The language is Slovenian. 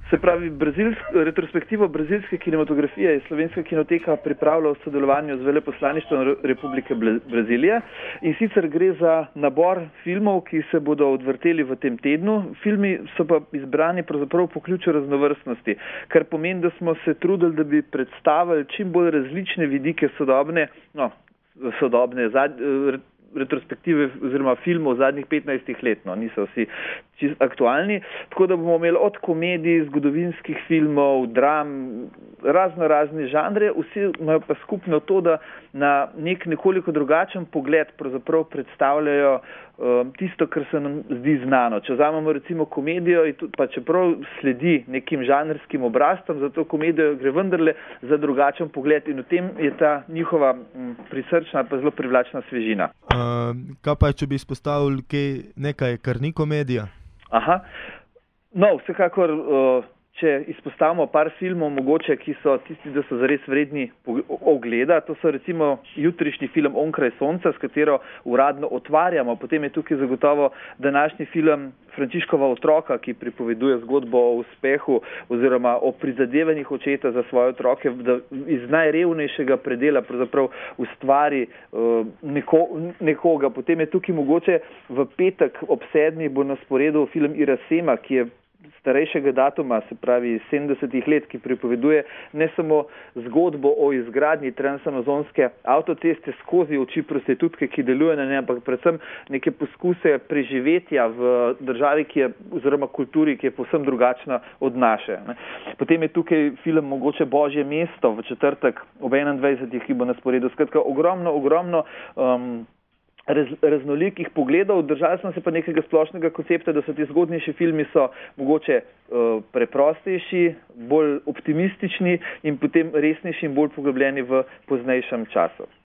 Se pravi, retrospektivo brazilske kinematografije je Slovenska kinoteka pripravila v sodelovanju z Veleposlaništvom Republike Brazilije in sicer gre za nabor filmov, ki se bodo odvrteli v tem tednu. Filmi so pa izbrani pravzaprav po ključu raznovrstnosti, kar pomeni, da smo se trudili, da bi predstavili čim bolj različne vidike sodobne retrospektive oziroma filmov zadnjih 15 let, niso vsi čisto aktualni, tako da bomo imeli od komedij, zgodovinskih filmov, dram, razne žanre, vsi imajo pa skupno to, da na nekoliko drugačen pogled pravzaprav predstavljajo tisto, kar se nam zdi znano. Če vzamemo recimo komedijo, pa čeprav sledi nekim žanrskim obrazcem, za to komedijo gre vendarle za drugačen pogled in v tem je ta njihova prisrčna pa zelo privlačna svežina. Kaj pa, če bi izpostavili nekaj, kar ni komedija? Aha. No, vsekakor, če izpostavimo par filmov, mogoče, ki so tisti, da so zares vredni ogleda, to so recimo jutrišnji film Onkraj sonca, s katero uradno otvarjamo. Potem je tukaj zagotovo današnji film Frančiškova otroka, ki pripoveduje zgodbo o uspehu oziroma o prizadevanjih očeta za svoje otroke, da iz najrevnejšega predela pravzaprav ustvari nekoga. Potem je tukaj mogoče v petek ob 7. bo na sporedu film Irasema, ki je starejšega datuma, se pravi 70 let, ki pripoveduje ne samo zgodbo o izgradnji transamazonske avtoceste skozi oči prostitutke, ki deluje na njej, ampak predvsem neke poskuse preživetja v državi, oziroma kulturi, ki je povsem drugačna od naše. Potem je tukaj film mogoče Božje mesto v četrtek ob 21. ki bo na sporedu. Skratka, ogromno raznolikih pogledov. Držali smo se pa nekega splošnega koncepta, da so ti zgodnejši filmi so mogoče preprostejši, bolj optimistični in potem resnejši in bolj poglobljeni v poznejšem času.